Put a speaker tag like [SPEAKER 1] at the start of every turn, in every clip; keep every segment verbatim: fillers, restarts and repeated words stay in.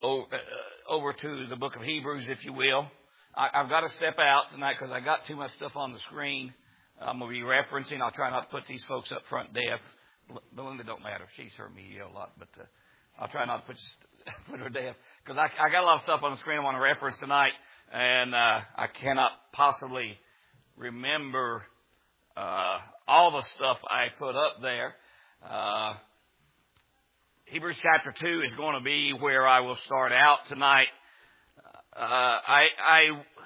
[SPEAKER 1] over, uh, over to the book of Hebrews, if you will. I, I've got to step out tonight because I got too much stuff on the screen. I'm going to be referencing. I'll try not to put these folks up front deaf. Belinda don't matter. She's heard me yell a lot, but uh, I'll try not to put, put her deaf because I, I got a lot of stuff on the screen I want to reference tonight, and uh, I cannot possibly remember uh, all the stuff I put up there. Uh, Hebrews chapter two is going to be where I will start out tonight. Uh, I, I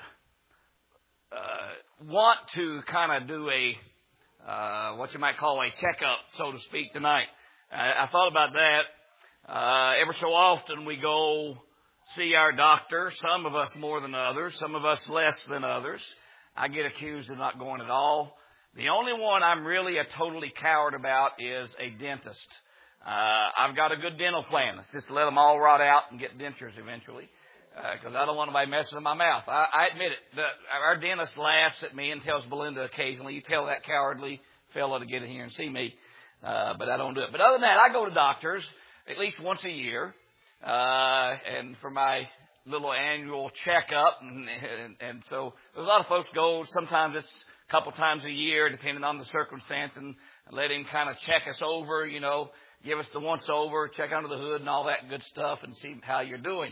[SPEAKER 1] uh, want to kind of do a uh, what you might call a checkup, so to speak, tonight. I, I thought about that. Uh, every so often we go see our doctor. Some of us more than others. Some of us less than others. I get accused of not going at all. The only one I'm really a totally coward about is a dentist. Uh, I've got a good dental plan. Let's just let them all rot out and get dentures eventually. Because uh, I don't want anybody messing with my mouth. I, I admit it. The, our dentist laughs at me and tells Belinda occasionally, you tell that cowardly fellow to get in here and see me. Uh, but I don't do it. But other than that, I go to doctors at least once a year. Uh, and for my little annual checkup. And, and, and so a lot of folks go. Sometimes it's a couple times a year, depending on the circumstance. And let him kind of check us over, you know, give us the once over, check under the hood and all that good stuff and see how you're doing.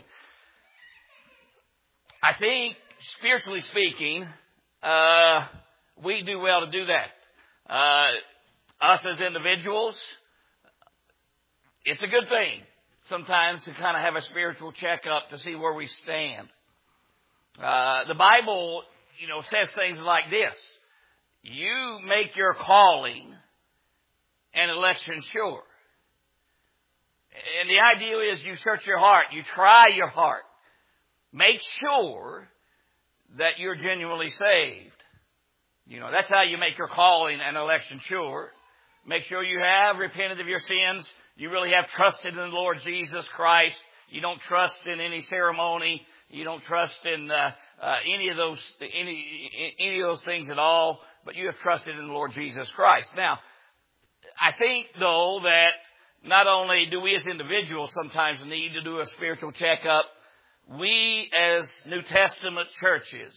[SPEAKER 1] I think, spiritually speaking, uh, we do well to do that. Uh, us as individuals, it's a good thing sometimes to kind of have a spiritual checkup to see where we stand. Uh, the Bible, you know, says things like this. You make your calling and election sure. And the idea is you search your heart. You try your heart. Make sure that you're genuinely saved. You know, that's how you make your calling and election sure. Make sure you have repented of your sins. You really have trusted in the Lord Jesus Christ. You don't trust in any ceremony. You don't trust in uh, uh, any of those any any of those things at all. But you have trusted in the Lord Jesus Christ. Now, I think though that not only do we as individuals sometimes need to do a spiritual checkup, we as New Testament churches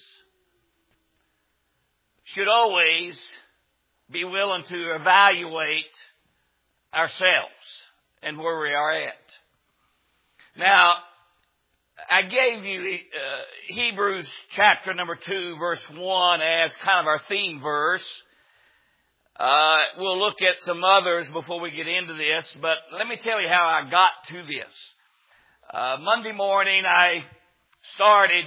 [SPEAKER 1] should always be willing to evaluate ourselves and where we are at. Now, I gave you uh, Hebrews chapter number two, verse one as kind of our theme verse. Uh, we'll look at some others before we get into this, but let me tell you how I got to this. Uh, Monday morning, I started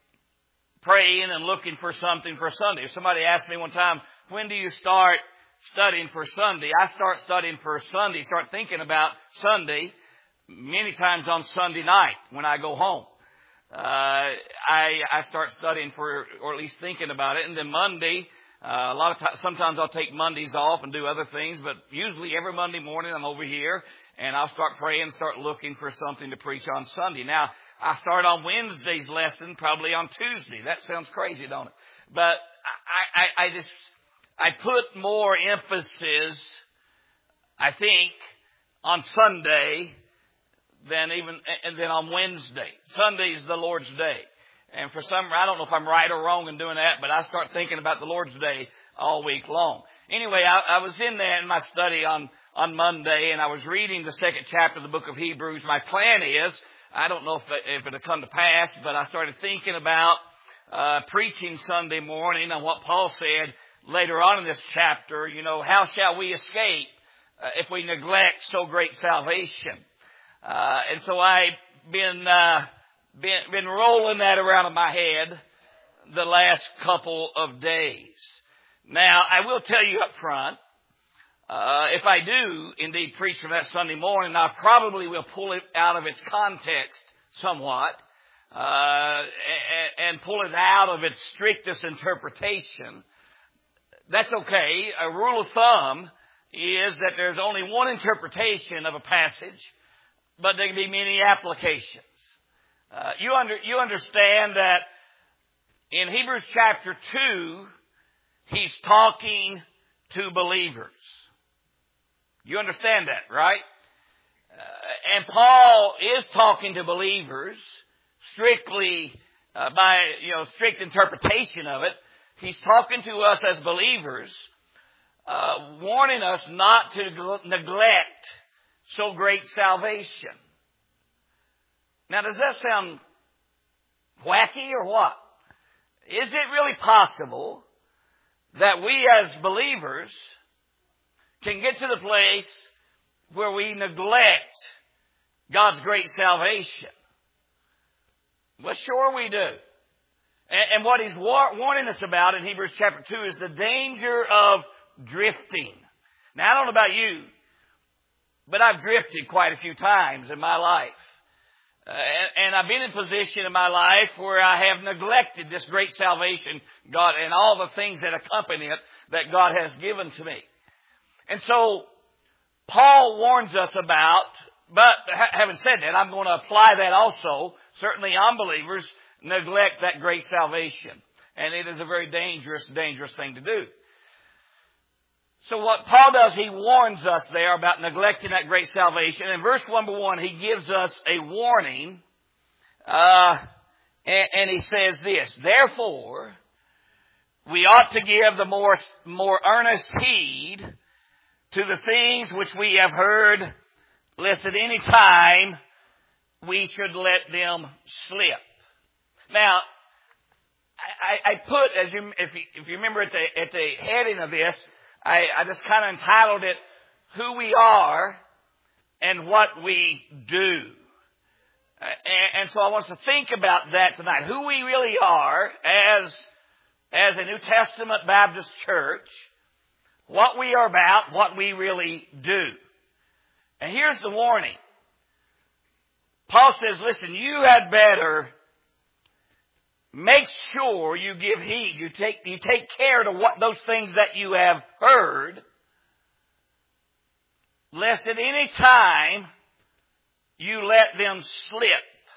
[SPEAKER 1] praying and looking for something for Sunday. Somebody asked me one time, when do you start studying for Sunday? I start studying for Sunday, start thinking about Sunday many times on Sunday night when I go home. Uh, I, I start studying for, or at least thinking about it. And then Monday, uh, a lot of times, sometimes I'll take Mondays off and do other things, but usually every Monday morning I'm over here and I'll start praying and start looking for something to preach on Sunday. Now, I start on Wednesday's lesson, probably on Tuesday. That sounds crazy, don't it? But I, I, I just, I put more emphasis, I think, on Sunday than even, and then on Wednesday. Sunday is the Lord's Day. And for some, I don't know if I'm right or wrong in doing that, but I start thinking about the Lord's Day all week long. Anyway, I, I was in there in my study on, on Monday, and I was reading the second chapter of the book of Hebrews. My plan is, I don't know if, if it'll come to pass, but I started thinking about uh, preaching Sunday morning on what Paul said later on in this chapter. You know, how shall we escape uh, if we neglect so great salvation? Uh, and so I've been, uh, been, been rolling that around in my head the last couple of days. Now, I will tell you up front, uh, if I do indeed preach from that Sunday morning, I probably will pull it out of its context somewhat, uh, and, and pull it out of its strictest interpretation. That's okay. A rule of thumb is that there's only one interpretation of a passage, but there can be many applications. Uh, you under, you understand that in Hebrews chapter two, he's talking to believers. You understand that, right? Uh, and Paul is talking to believers strictly uh, by, you know, strict interpretation of it. He's talking to us as believers, uh, warning us not to neglect so great salvation. Now, does that sound wacky or what? Is it really possible that we as believers can get to the place where we neglect God's great salvation? Well, sure we do. And, and what he's war- warning us about in Hebrews chapter two is the danger of drifting. Now, I don't know about you, but I've drifted quite a few times in my life. Uh, and, and I've been in a position in my life where I have neglected this great salvation God and all the things that accompany it that God has given to me. And so Paul warns us about, but having said that, I'm going to apply that also. Certainly unbelievers neglect that great salvation. And it is a very dangerous, dangerous thing to do. So what Paul does, he warns us there about neglecting that great salvation. In verse number one, he gives us a warning. Uh, and, and he says this, therefore, we ought to give the more, more earnest heed to the things which we have heard, lest at any time we should let them slip. Now, I, I put, as you, if you, if you remember at the, at the heading of this, I, I just kind of entitled it, Who We Are and What We Do. Uh, and, and so I want us to think about that tonight. Who we really are as, as a New Testament Baptist church, what we are about, what we really do. And here's the warning. Paul says, listen, you had better make sure you give heed. You take, you take care to what those things that you have heard, lest at any time you let them slip.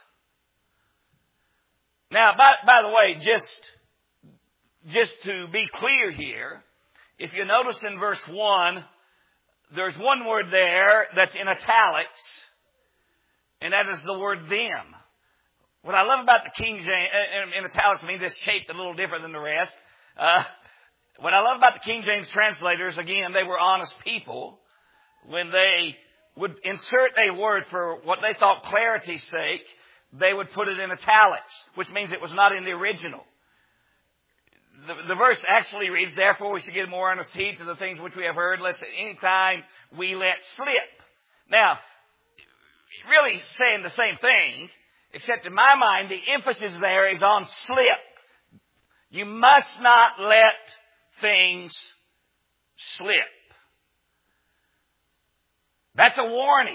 [SPEAKER 1] Now, by, by the way, just, just to be clear here, if you notice in verse one, there's one word there that's in italics, and that is the word them. What I love about the King James, in italics means it's shaped a little different than the rest. Uh, what I love about the King James translators, again, they were honest people. When they would insert a word for what they thought clarity's sake, they would put it in italics, which means it was not in the original. The, the verse actually reads, therefore we should give more earnest heed to the things which we have heard, lest at any time we let slip. Now, really saying the same thing, except in my mind, the emphasis there is on slip. You must not let things slip. That's a warning.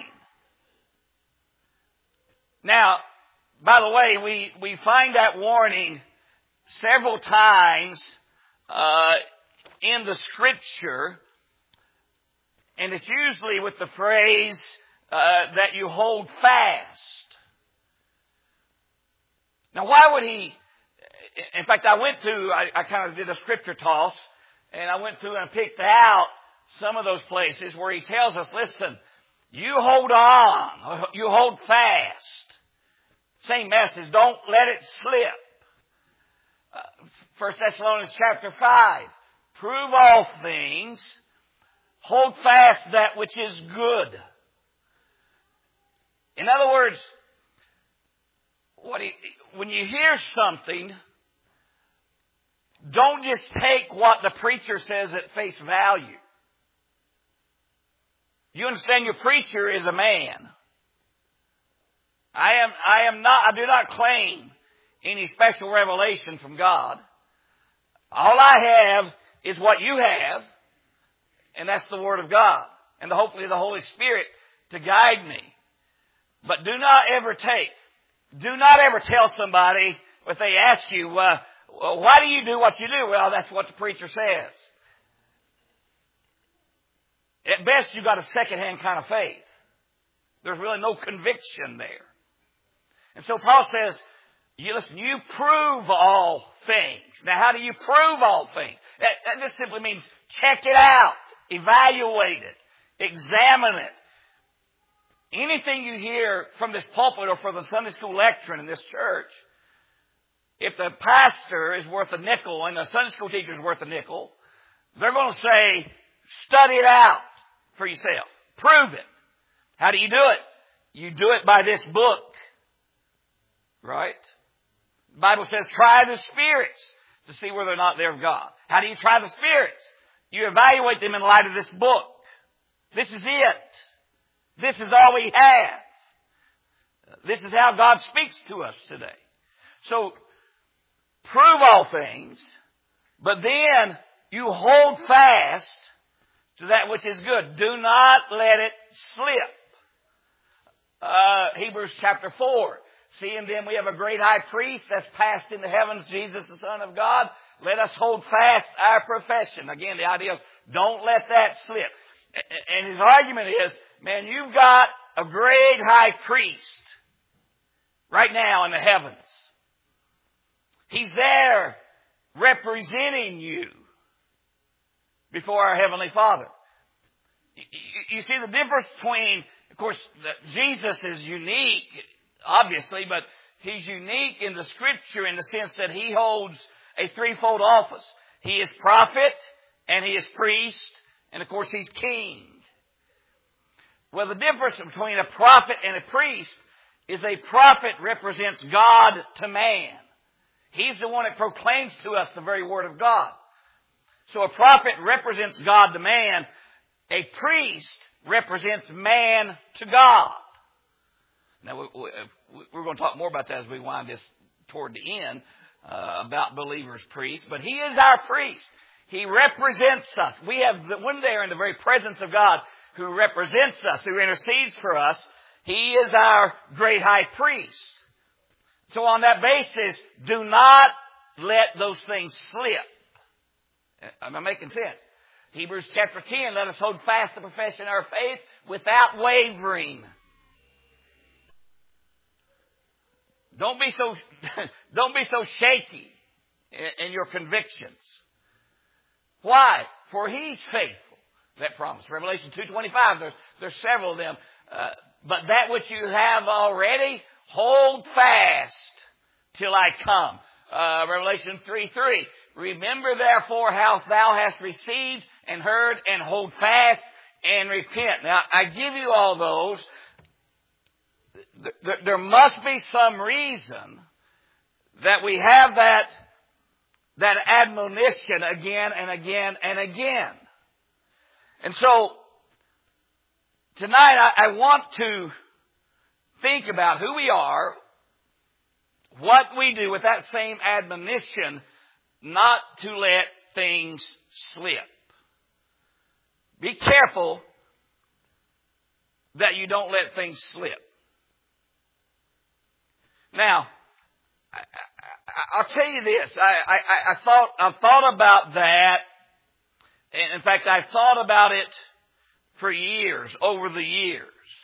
[SPEAKER 1] Now, by the way, we, we find that warning several times uh, in the Scripture, and it's usually with the phrase uh, that you hold fast. Now, why would he, in fact, I went through, I, I kind of did a scripture toss, and I went through and picked out some of those places where he tells us, listen, you hold on, you hold fast. Same message, don't let it slip. Uh, First Thessalonians chapter five, prove all things, hold fast that which is good. In other words, what he, when you hear something, don't just take what the preacher says at face value. You understand your preacher is a man. I am, I am not, I do not claim any special revelation from God. All I have is what you have, and that's the Word of God, and the, hopefully the Holy Spirit to guide me. But do not ever take, do not ever tell somebody, if they ask you, uh, why do you do what you do? Well, that's what the preacher says. At best, you've got a second-hand kind of faith. There's really no conviction there. And so Paul says, you listen, you prove all things. Now, how do you prove all things? That, that just simply means check it out, evaluate it, examine it. anything you hear from this pulpit or from the Sunday school lecturing in this church, if the pastor is worth a nickel and the Sunday school teacher is worth a nickel, they're going to say, study it out for yourself. Prove it. How do you do it? You do it by this book. Right? The Bible says, try the spirits to see whether or not they're of God. How do you try the spirits? You evaluate them in light of this book. This is it. This is all we have. This is how God speaks to us today. So, prove all things, but then you hold fast to that which is good. Do not let it slip. Uh, Hebrews chapter four. Seeing then we have a great high priest that's passed in the heavens, Jesus the Son of God. Let us hold fast our profession. Again, the idea of don't let that slip. And his argument is, man, you've got a great high priest right now in the heavens. He's there representing you before our Heavenly Father. You see the difference between, of course, Jesus is unique, obviously, but He's unique in the Scripture in the sense that He holds a threefold office. He is prophet, and He is priest, and of course He's king. Well, the difference between a prophet and a priest is a prophet represents God to man. He's the one that proclaims to us the very Word of God. So a prophet represents God to man. A priest represents man to God. Now, we're going to talk more about that as we wind this toward the end, uh, about believers' priests. But He is our priest. He represents us. We have one there in the very presence of God who represents us, who intercedes for us. He is our great high priest. So on that basis, do not let those things slip. Am I making sense? Hebrews chapter ten, let us hold fast the profession of our faith without wavering. Don't be so, don't be so shaky in, in your convictions. Why? For He's faithful. That promise. Revelation two twenty-five, there's, there's several of them. Uh, but that which you have already, hold fast till I come. Uh, Revelation three three. Remember therefore how thou hast received and heard, and hold fast and repent. Now, I give you all those. There must be some reason that we have that, that admonition again and again and again. And so, tonight I, I want to think about who we are, what we do with that same admonition, not to let things slip. Be careful that you don't let things slip. Now, I, I, I'll tell you this. I, I, I thought I thought about that, and in fact, I've thought about it for years, over the years.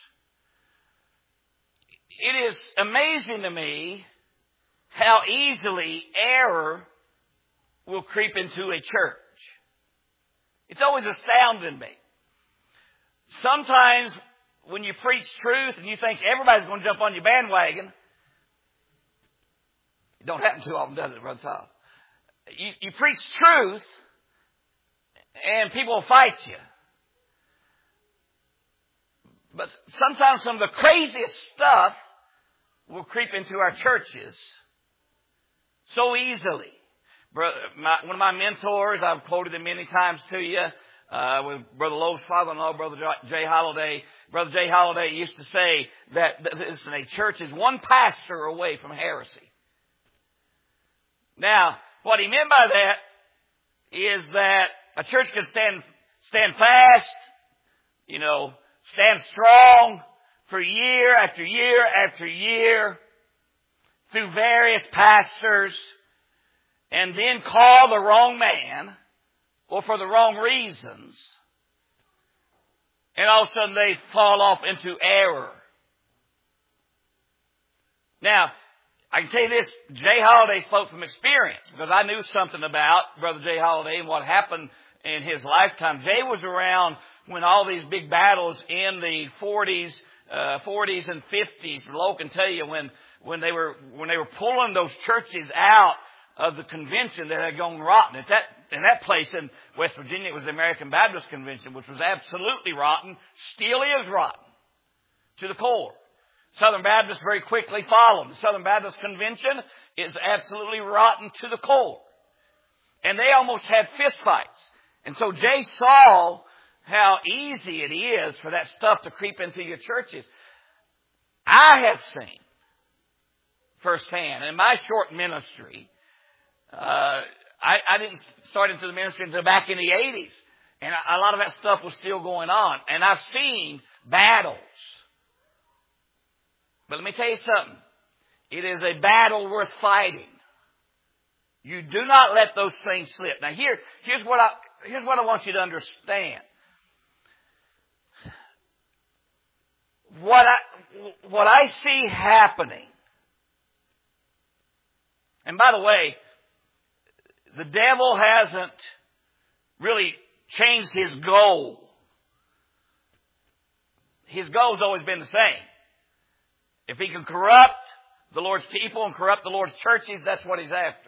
[SPEAKER 1] It is amazing to me how easily error will creep into a church. It's always astounded me. Sometimes when you preach truth and you think everybody's going to jump on your bandwagon, it don't happen too often, does it, Brother Todd? You, you preach truth and people will fight you. But sometimes some of the craziest stuff will creep into our churches so easily. Brother, my, one of my mentors, I've quoted him many times to you, uh, with Brother Lowe's father-in-law, Brother Jay Holliday. Brother Jay Holliday used to say that listen, a church is one pastor away from heresy. Now, what he meant by that is that a church can stand, stand fast, you know, stand strong for year after year after year through various pastors, and then call the wrong man or for the wrong reasons, and all of a sudden they fall off into error. Now, I can tell you this, Jay Holliday spoke from experience, because I knew something about Brother Jay Holliday and what happened in his lifetime. Jay was around when all these big battles in the forties uh, forties and fifties. Lowell can tell you when, when they were, when they were pulling those churches out of the convention that had gone rotten. At that, in that place in West Virginia, it was the American Baptist Convention, which was absolutely rotten, still is rotten to the core. Southern Baptists very quickly followed. The Southern Baptist Convention is absolutely rotten to the core. And they almost had fistfights. And so Jay saw how easy it is for that stuff to creep into your churches. I have seen firsthand in my short ministry, uh, I, I didn't start into the ministry until back in the eighties. And a lot of that stuff was still going on. And I've seen battles. But let me tell you something. It is a battle worth fighting. You do not let those things slip. Now here, here's what I, here's what I want you to understand. What I, what I see happening, and by the way, the devil hasn't really changed his goal. His goal's always been the same. If he can corrupt the Lord's people and corrupt the Lord's churches, that's what he's after.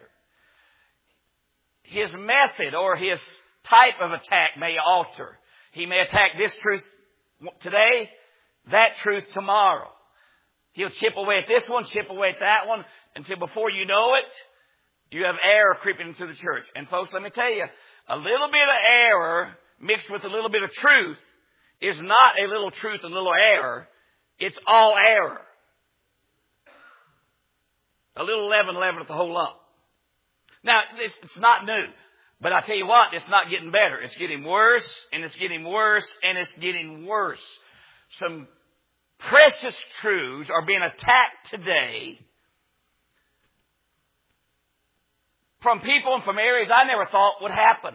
[SPEAKER 1] His method or his type of attack may alter. He may attack this truth today, that truth tomorrow. He'll chip away at this one, chip away at that one, until before you know it, you have error creeping into the church. And folks, let me tell you, a little bit of error mixed with a little bit of truth is not a little truth and a little error. It's all error. A little leaven leaveneth the whole lump. Now, it's, it's not new. But I tell you what, it's not getting better. It's getting worse, and it's getting worse, and it's getting worse. Some precious truths are being attacked today from people and from areas I never thought would happen.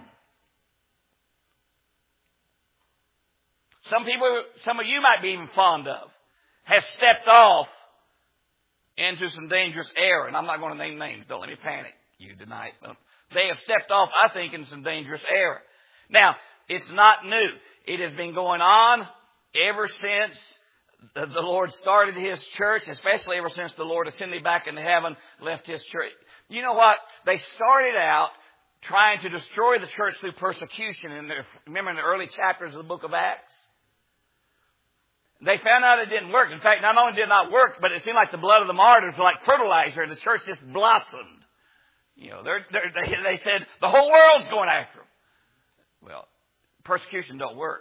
[SPEAKER 1] Some people, some of you might be even fond of, have stepped off into some dangerous error. And I'm not going to name names. Don't let me panic you tonight. They have stepped off, I think, in some dangerous error. Now, it's not new. It has been going on ever since the Lord started His church, especially ever since the Lord ascended back into heaven, left His church. You know what? They started out trying to destroy the church through persecution. And remember in the early chapters of the book of Acts? They found out it didn't work. In fact, not only did it not work, but it seemed like the blood of the martyrs was like fertilizer, and the church just blossomed. You know, they're, they're, they they said the whole world's going after them. Well, persecution don't work.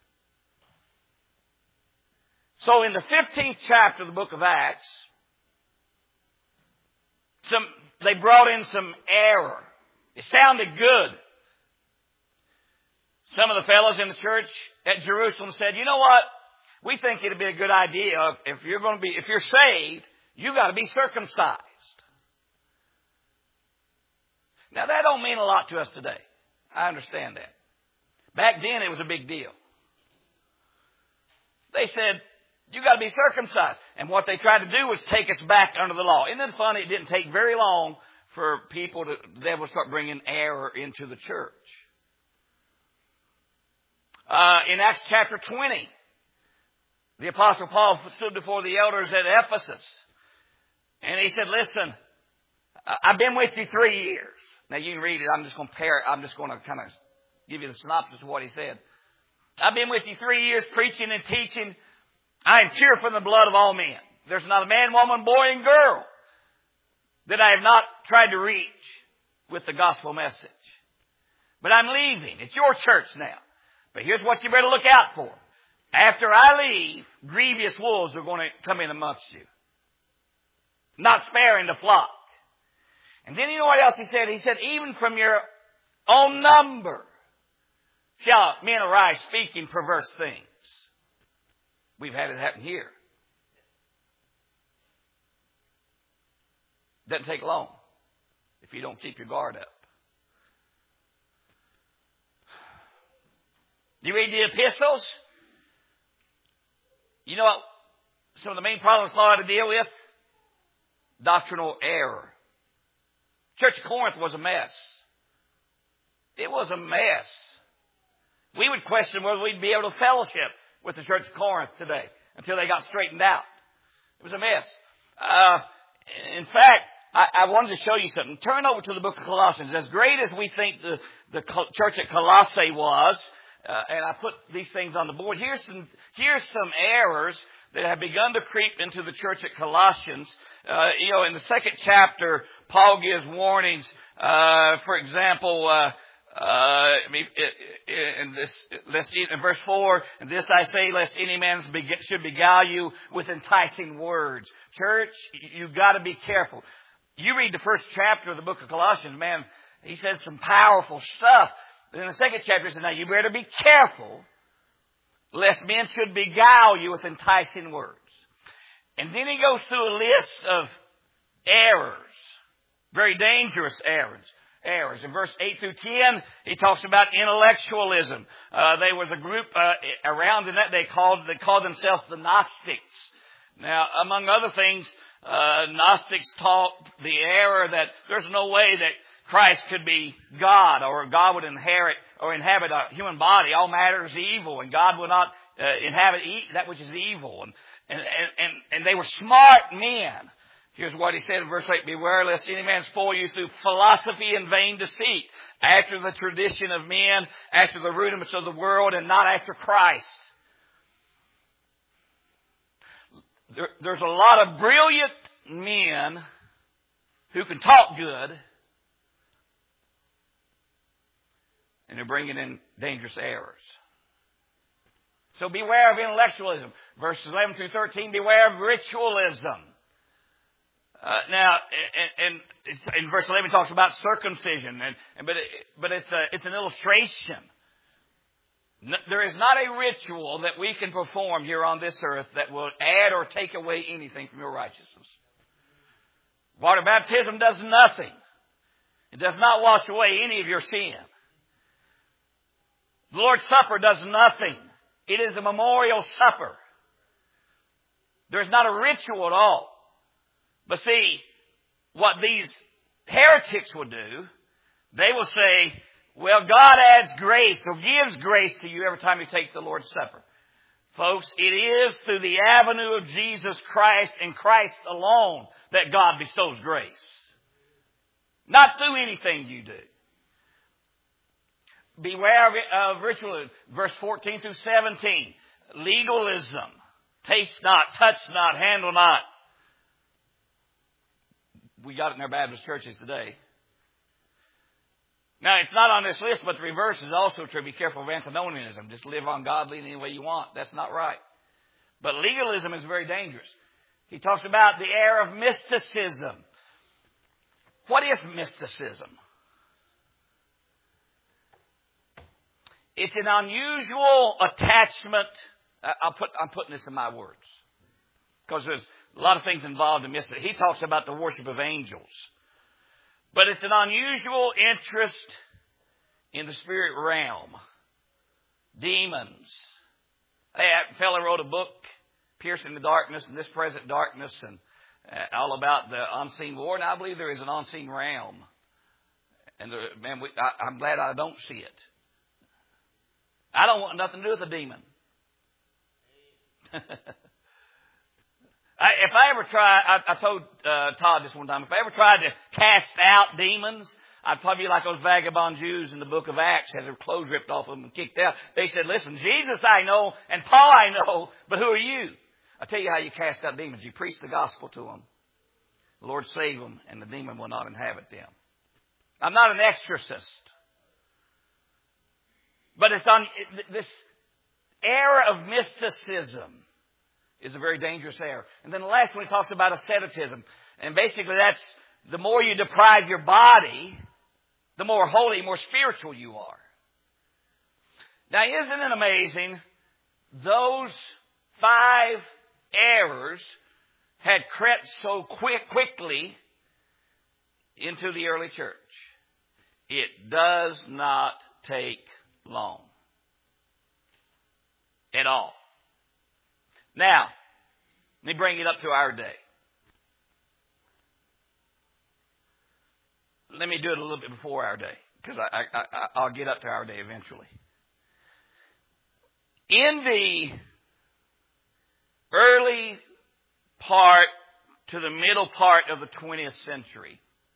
[SPEAKER 1] So in the fifteenth chapter of the book of Acts, some they brought in some error. It sounded good. Some of the fellows in the church at Jerusalem said, "You know what? We think it'd be a good idea if you're going to be, if you're saved, you got to be circumcised." Now that don't mean a lot to us today. I understand that. Back then it was a big deal. They said, you got to be circumcised. And what they tried to do was take us back under the law. Isn't it funny? It didn't take very long for people to, the devil start bringing error into the church. Uh, in Acts chapter twenty, the Apostle Paul stood before the elders at Ephesus. And he said, listen, I've been with you three years. Now you can read it. I'm just going to pair it. I'm just going to kind of give you the synopsis of what he said. I've been with you three years preaching and teaching. I am pure from the blood of all men. There's not a man, woman, boy, and girl that I have not tried to reach with the gospel message. But I'm leaving. It's your church now. But here's what you better look out for. After I leave, grievous wolves are going to come in amongst you, not sparing the flock. And then you know what else he said? He said, even from your own number shall men arise speaking perverse things. We've had it happen here. Doesn't take long if you don't keep your guard up. You read the epistles? You know what some of the main problems Paul had to deal with? Doctrinal error. Church of Corinth was a mess. It was a mess. We would question whether we'd be able to fellowship with the Church of Corinth today. until they got straightened out. It was a mess. Uh, in fact, I, I wanted to show you something. Turn over to the book of Colossians. As great as we think the, the church at Colossae was, uh, and I put these things on the board, here's some, here's some errors that have begun to creep into the church at Colossians. Uh, you know, in the second chapter, Paul gives warnings. Uh, for example, uh, uh, in this, let's see, in verse four, and this I say, lest any man should beguile you with enticing words. Church, you've got to be careful. You read the first chapter of the book of Colossians, man, he says some powerful stuff. Then in the second chapter, he says, now you better be careful lest men should beguile you with enticing words. And then he goes through a list of errors, very dangerous errors. Errors. In verse eight through ten, he talks about intellectualism. Uh, there was a group uh, around in that day called they called themselves the Gnostics. Now, among other things, uh, Gnostics taught the error that there's no way that Christ could be God, or God would inherit or inhabit a human body. All matter is evil, and God will not uh, inhabit e- that which is evil. And, and and and they were smart men. Here's what he said in verse eight: beware lest any man spoil you through philosophy and vain deceit, after the tradition of men, after the rudiments of the world, and not after Christ. There, there's a lot of brilliant men who can talk good, and they're bringing in dangerous errors. So beware of intellectualism. Verses eleven through thirteen, beware of ritualism. Uh, now, and, and in verse eleven, it talks about circumcision, and, and but it, but it's a it's an illustration. No, there is not a ritual that we can perform here on this earth that will add or take away anything from your righteousness. Water baptism does nothing. It does not wash away any of your sin. The Lord's Supper does nothing. It is a memorial supper. There's not a ritual at all. But see, what these heretics will do, they will say, well, God adds grace or gives grace to you every time you take the Lord's Supper. Folks, it is through the avenue of Jesus Christ and Christ alone that God bestows grace. Not through anything you do. Beware of ritual. Verse fourteen through seventeen. Legalism. Taste not, touch not, handle not. We got it in our Baptist churches today. Now, it's not on this list, but the reverse is also true. Be careful of antinomianism. Just live ungodly in any way you want. That's not right. But legalism is very dangerous. He talks about the error of mysticism. What is mysticism? It's an unusual attachment. I'll put, I'm putting this in my words, because there's a lot of things involved in mysticism. He talks about the worship of angels. But it's an unusual interest in the spirit realm. Demons. Hey, a fellow wrote a book, Piercing the Darkness and This Present Darkness, and uh, all about the unseen war. And I believe there is an unseen realm. And the, man, we, I, I'm glad I don't see it. I don't want nothing to do with a demon. I, if I ever try, I, I told uh, Todd this one time, if I ever tried to cast out demons, I'd probably be like those vagabond Jews in the book of Acts, had their clothes ripped off them and kicked out. They said, listen, Jesus I know and Paul I know, but who are you? I'll tell you how you cast out demons. You preach the gospel to them. The Lord save them, and the demon will not inhabit them. I'm not an exorcist. But it's on this era of mysticism is a very dangerous error. And then the last one, he talks about asceticism. And basically that's the more you deprive your body, the more holy, more spiritual you are. Now, isn't it amazing? Those five errors had crept so quick, quickly into the early church. It does not take long. At all. Now, let me bring it up to our day. Let me do it a little bit before our day, because I, I, I, I'll get up to our day eventually. In the early part to the middle part of the twentieth century,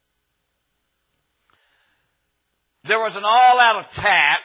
[SPEAKER 1] there was an all-out attack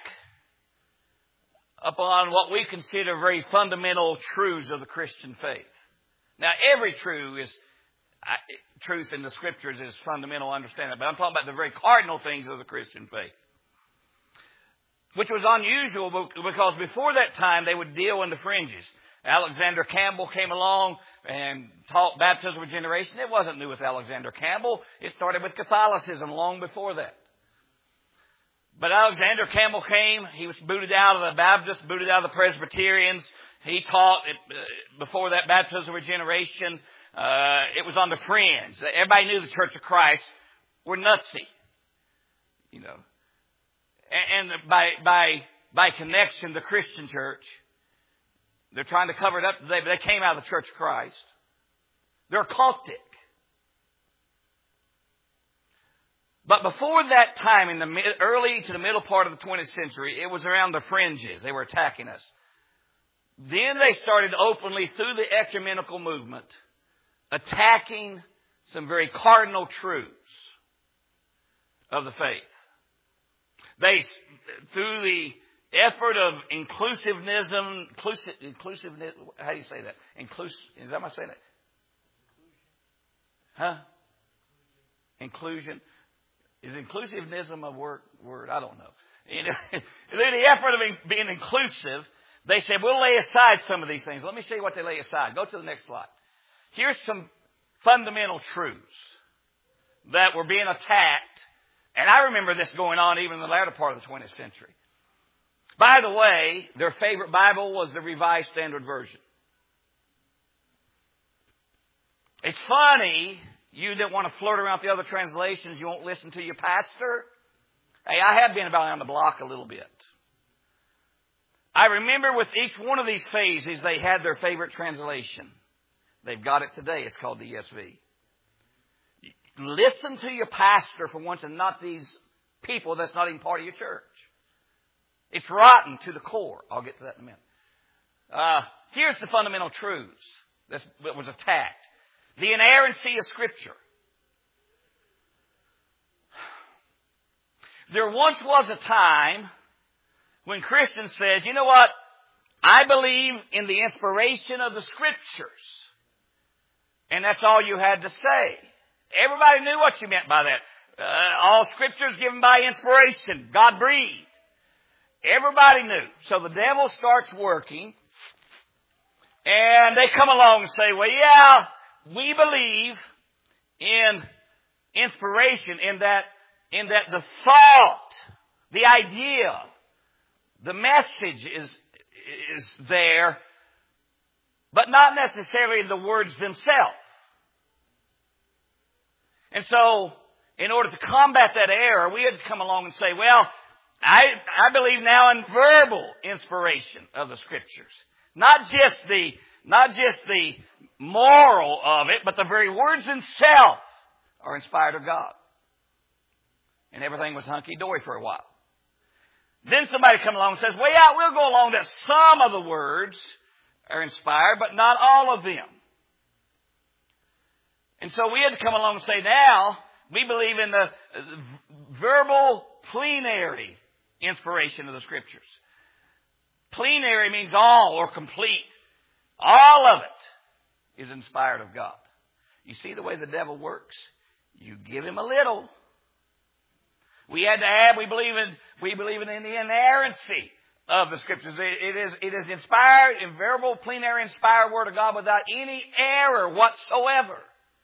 [SPEAKER 1] upon what we consider very fundamental truths of the Christian faith. Now, every truth is uh, truth in the Scriptures is fundamental understanding, but I'm talking about the very cardinal things of the Christian faith, which was unusual because before that time they would deal in the fringes. Alexander Campbell came along and taught baptism of regeneration. It wasn't new with Alexander Campbell. It started with Catholicism long before that. But Alexander Campbell came. He was booted out of the Baptists, booted out of the Presbyterians. He taught it, uh, before that baptism of regeneration. Uh, it was on the fringe. Everybody knew the Church of Christ were nutsy, you know. And, and by by by connection, the Christian church, they're trying to cover it up today, but they came out of the Church of Christ. They're cultic. But before that time, in the mid, early to the middle part of the twentieth century, it was around the fringes. They were attacking us. Then they started openly through the ecumenical movement attacking some very cardinal truths of the faith. They, through the effort of inclusivism, inclusive, inclusiveness, how do you say that? Inclusive, is that how I say that? Huh? Inclusion. Is inclusivism a word? word? I don't know. You know, through the effort of being inclusive, they said, we'll lay aside some of these things. Let me show you what they lay aside. Go to the next slide. Here's some fundamental truths that were being attacked. And I remember this going on even in the latter part of the twentieth century. By the way, their favorite Bible was the Revised Standard Version. It's funny, you that want to flirt around with the other translations, you won't listen to your pastor. Hey, I have been about on the block a little bit. I remember with each one of these phases, they had their favorite translation. They've got it today. It's called the E S V. Listen to your pastor for once and not these people that's not even part of your church. It's rotten to the core. I'll get to that in a minute. Uh, here's the fundamental truths that was attacked. The inerrancy of Scripture. There once was a time when Christians says, you know what? I believe in the inspiration of the Scriptures. And that's all you had to say. Everybody knew what you meant by that. Uh, all Scripture is given by inspiration. God breathed. Everybody knew. So the devil starts working. And they come along and say, well, yeah, we believe in inspiration, in that, in that the thought, the idea, the message is, is there, but not necessarily the words themselves. And so, in order to combat that error, we had to come along and say, well, I, I believe now in verbal inspiration of the Scriptures. Not just the, not just the moral of it, but the very words themselves are inspired of God. And everything was hunky-dory for a while. Then somebody come along and says, well, yeah, we'll go along that some of the words are inspired, but not all of them. And so we had to come along and say, now, we believe in the verbal plenary inspiration of the Scriptures. Plenary means all or complete. All of it is inspired of God. You see the way the devil works? You give him a little. We had to add, we believe in, we believe in the inerrancy of the Scriptures. It, it is, it is inspired, in verbal, plenary, inspired Word of God without any error whatsoever.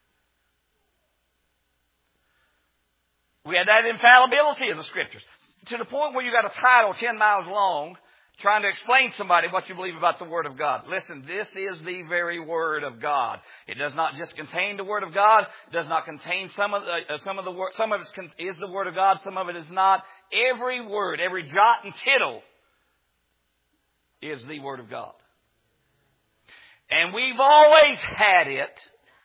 [SPEAKER 1] We had that infallibility of the Scriptures. To the point where you got a title ten miles long trying to explain to somebody what you believe about the Word of God. Listen, this is the very Word of God. It does not just contain the Word of God. It does not contain some of the, uh, some of the word. Some of it is the Word of God. Some of it is not. Every word, every jot and tittle is the Word of God. And we've always had it.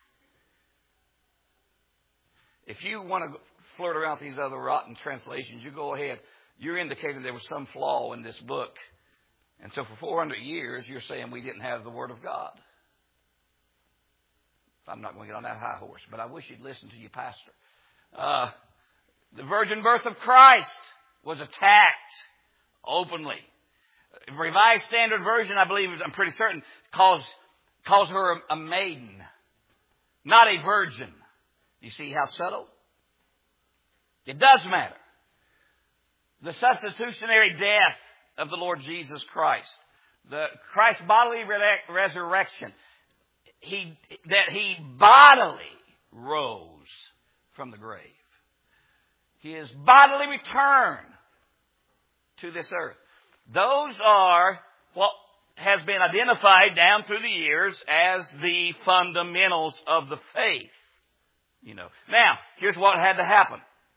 [SPEAKER 1] If you want to flirt around with these other rotten translations, you go ahead. You're indicating there was some flaw in this book. And so for four hundred years, you're saying we didn't have the Word of God. I'm not going to get on that high horse, but I wish you'd listen to your pastor. Uh, the virgin birth of Christ was attacked openly. Revised Standard Version, I believe, I'm pretty certain, calls, calls her a maiden, not a virgin. You see how subtle? It does matter. The substitutionary death of the Lord Jesus Christ, the Christ's bodily re- resurrection, he, that He bodily rose from the grave. His bodily return to this earth. Those are what has been identified down through the years as the fundamentals of the faith. You know. Now, here's what had to happen.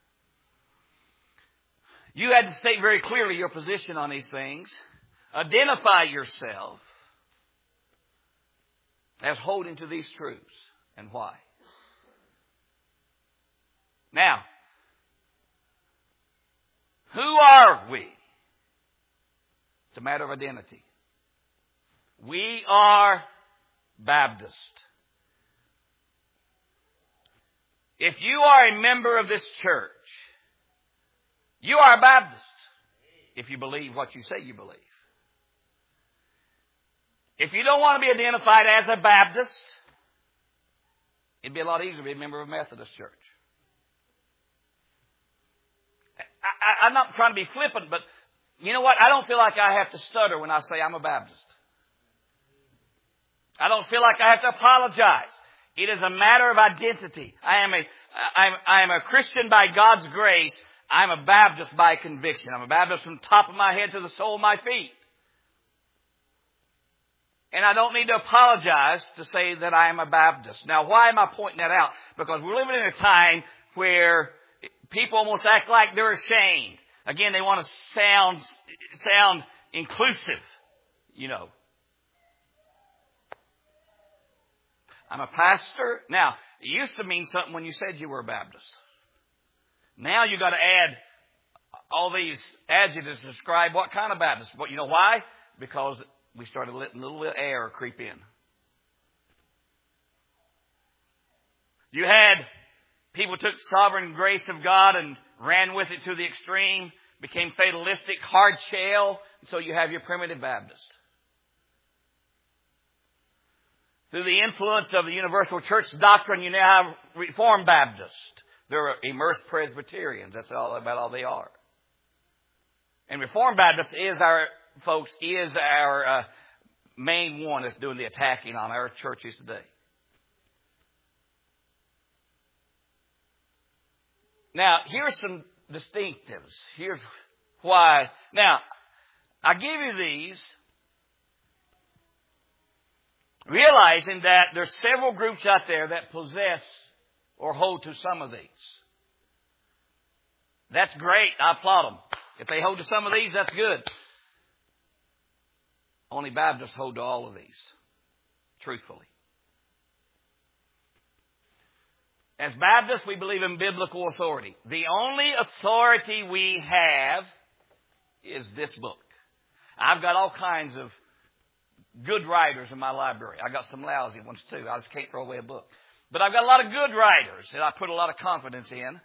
[SPEAKER 1] You had to state very clearly your position on these things. Identify yourself as holding to these truths. And why? Now, who are we? It's a matter of identity. We are Baptist. If you are a member of this church, you are a Baptist if you believe what you say you believe. If you don't want to be identified as a Baptist, it'd be a lot easier to be a member of a Methodist church. I, I, I'm not trying to be flippant, but you know what? I don't feel like I have to stutter when I say I'm a Baptist. I don't feel like I have to apologize. It is a matter of identity. I am a, I am, I am a Christian by God's grace. I'm a Baptist by conviction. I'm a Baptist from the top of my head to the sole of my feet. And I don't need to apologize to say that I am a Baptist. Now, why am I pointing that out? Because we're living in a time where people almost act like they're ashamed. Again, they want to sound, sound inclusive, you know. I'm a pastor. Now, it used to mean something when you said you were a Baptist. Now you've got to add all these adjectives to describe what kind of Baptist. But you know why? Because we started letting a little bit of air creep in. You had people took sovereign grace of God and ran with it to the extreme, became fatalistic, hard shell, and so you have your primitive Baptist. Through the influence of the universal church doctrine, you now have Reformed Baptists. They're immersed Presbyterians. That's all about all they are. And Reformed Baptist is our, folks, is our uh, main one that's doing the attacking on our churches today. Now, here's some distinctives. Here's why. Now, I give you these realizing that there's several groups out there that possess or hold to some of these. That's great. I applaud them. If they hold to some of these, that's good. Only Baptists hold to all of these, truthfully. As Baptists, we believe in biblical authority. The only authority we have is this book. I've got all kinds of good writers in my library. I got some lousy ones too. I just can't throw away a book. But I've got a lot of good writers that I put a lot of confidence in.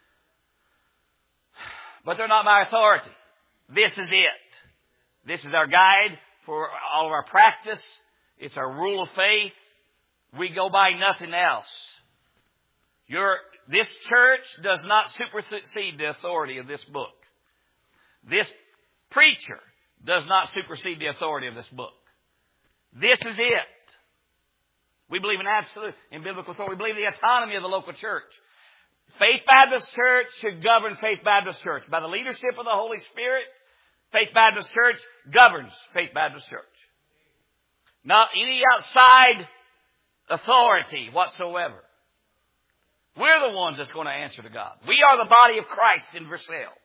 [SPEAKER 1] But they're not my authority. This is it. This is our guide for all of our practice. It's our rule of faith. We go by nothing else. Your, this church does not supersede the authority of this book. This preacher does not supersede the authority of this book. This is it. We believe in absolute, in biblical authority. We believe in the autonomy of the local church. Faith Baptist Church should govern Faith Baptist Church. By the leadership of the Holy Spirit, Faith Baptist Church governs Faith Baptist Church. Not any outside authority whatsoever. We're the ones that's going to answer to God. We are the body of Christ in Versailles.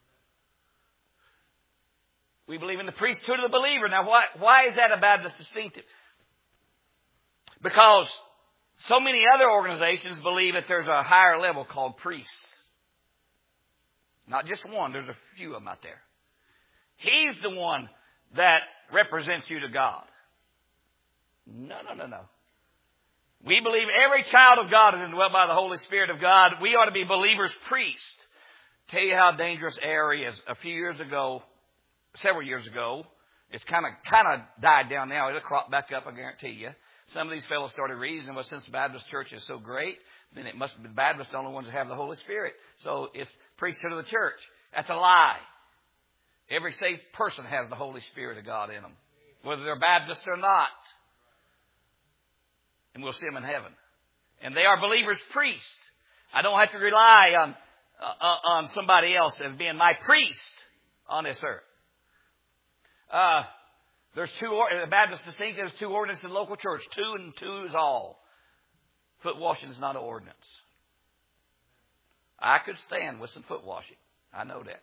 [SPEAKER 1] We believe in the priesthood of the believer. Now, why, why is that a Baptist distinctive? Because so many other organizations believe that there's a higher level called priests. Not just one, there's a few of them out there. He's the one that represents you to God. No, no, no, no. We believe every child of God is indwelt by the Holy Spirit of God. We ought to be believers' priests. Tell you how dangerous error is. A few years ago, several years ago, it's kind of kind of died down now. It'll crop back up, I guarantee you. Some of these fellows started reasoning, well, since the Baptist church is so great, then it must be the Baptists the only ones that have the Holy Spirit. So it's priesthood of the church. That's a lie. Every saved person has the Holy Spirit of God in them, whether they're Baptists or not. And we'll see them in heaven. And they are believers' priests. I don't have to rely on uh, on somebody else as being my priest on this earth. Uh, there's two, the Baptist distinct, there's two ordinances in the local church. Two and two is all. Foot washing is not an ordinance. I could stand with some foot washing. I know that.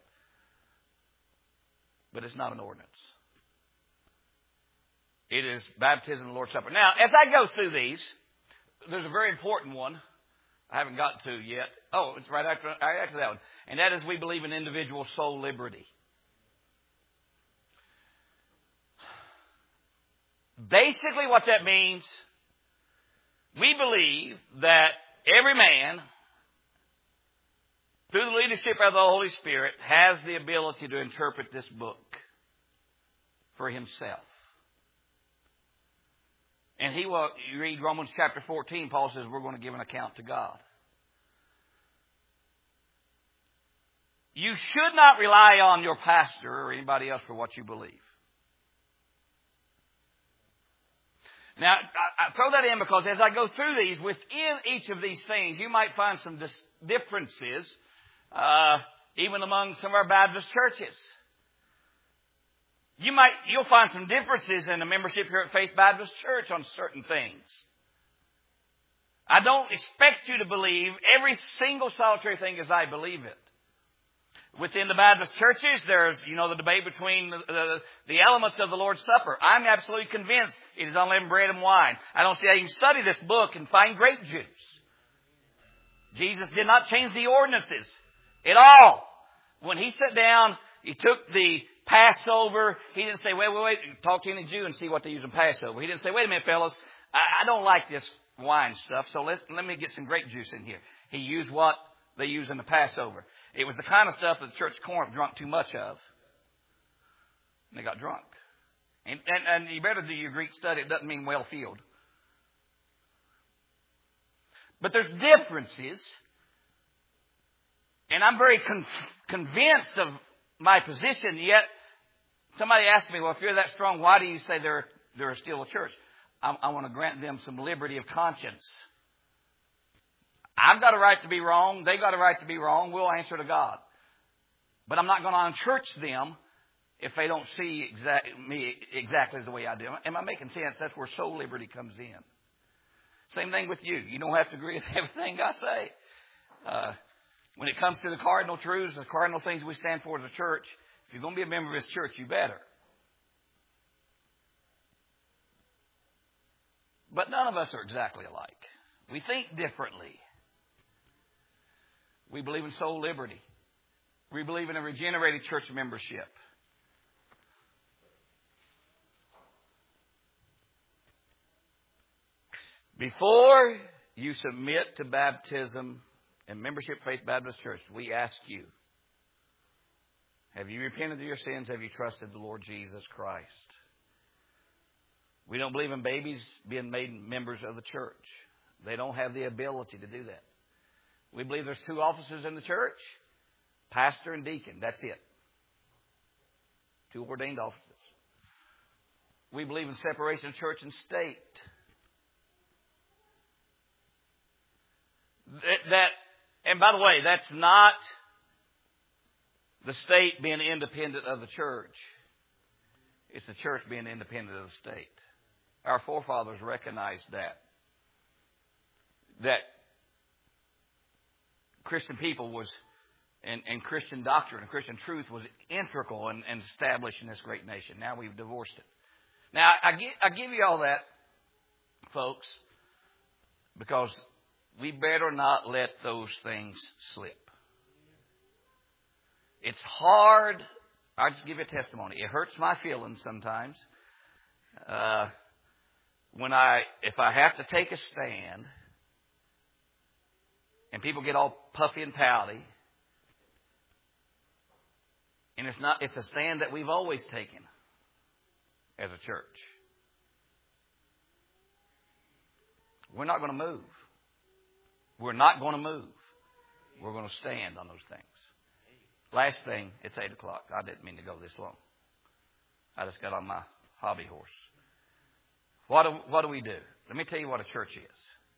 [SPEAKER 1] But it's not an ordinance. It is baptism and the Lord's Supper. Now, as I go through these, there's a very important one I haven't gotten to yet. Oh, it's right after, right after that one. And that is we believe in individual soul liberty. Basically what that means, we believe that every man, through the leadership of the Holy Spirit, has the ability to interpret this book for himself. And he will, you read Romans chapter fourteen, Paul says we're going to give an account to God. You should not rely on your pastor or anybody else for what you believe. Now, I, I throw that in because as I go through these, within each of these things, you might find some dis- differences, uh, even among some of our Baptist churches. You might, you'll find some differences in the membership here at Faith Baptist Church on certain things. I don't expect you to believe every single solitary thing as I believe it. Within the Baptist churches, there's, you know, the debate between the, the, the elements of the Lord's Supper. I'm absolutely convinced it is unleavened bread and wine. I don't see how you can study this book and find grape juice. Jesus did not change the ordinances at all. When he sat down, he took the Passover. He didn't say, wait, wait, wait, talk to any Jew and see what they use in Passover. He didn't say, wait a minute, fellas, I, I don't like this wine stuff, so let, let me get some grape juice in here. He used what they use in the Passover. It was the kind of stuff that the church of Corinth drunk too much of. And they got drunk. And, and, and you better do your Greek study. It doesn't mean well-filled. But there's differences. And I'm very con- convinced of my position. Yet, somebody asked me, well, if you're that strong, why do you say they're, they're still a church? I, I want to grant them some liberty of conscience. I've got a right to be wrong. They've got a right to be wrong. We'll answer to God. But I'm not going to unchurch them if they don't see exact, me exactly the way I do. Am I making sense? That's where soul liberty comes in. Same thing with you. You don't have to agree with everything I say. Uh, when it comes to the cardinal truths, the cardinal things we stand for as a church, if you're going to be a member of this church, you better. But none of us are exactly alike. We think differently. We believe in soul liberty. We believe in a regenerated church membership. Before you submit to baptism and membership Faith Baptist Church, we ask you, have you repented of your sins? Have you trusted the Lord Jesus Christ? We don't believe in babies being made members of the church. They don't have the ability to do that. We believe there's two officers in the church, pastor and deacon. That's it. Two ordained officers. We believe in separation of church and state. That, that and by the way, that's not the state being independent of the church. It's the church being independent of the state. Our forefathers recognized that. That Christian people was, and, and Christian doctrine and Christian truth was integral in, in establishing this great nation. Now we've divorced it. Now, I give, I give you all that, folks, because we better not let those things slip. It's hard. I'll just give you a testimony. It hurts my feelings sometimes. Uh, when I, if I have to take a stand and people get all puffy and pouty, and it's not, it's a stand that we've always taken as a church. We're not going to move. We're not going to move. We're going to stand on those things. Last thing, it's eight o'clock. I didn't mean to go this long. I just got on my hobby horse. What do, what do we do? Let me tell you what a church is.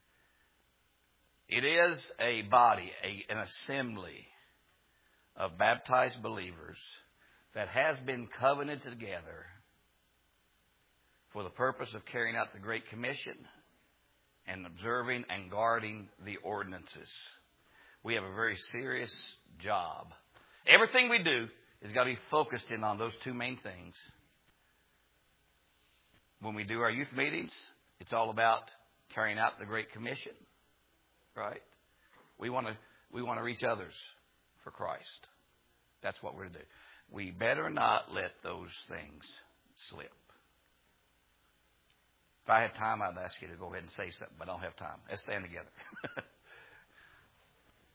[SPEAKER 1] It is a body, a, an assembly of baptized believers that has been covenanted together for the purpose of carrying out the Great Commission and observing and guarding the ordinances. We have a very serious job. Everything we do has got to be focused in on those two main things. When we do our youth meetings, it's all about carrying out the Great Commission, right? We want to we want to reach others for Christ. That's what we're to do. We better not let those things slip. If I had time, I'd ask you to go ahead and say something, but I don't have time. Let's stand together.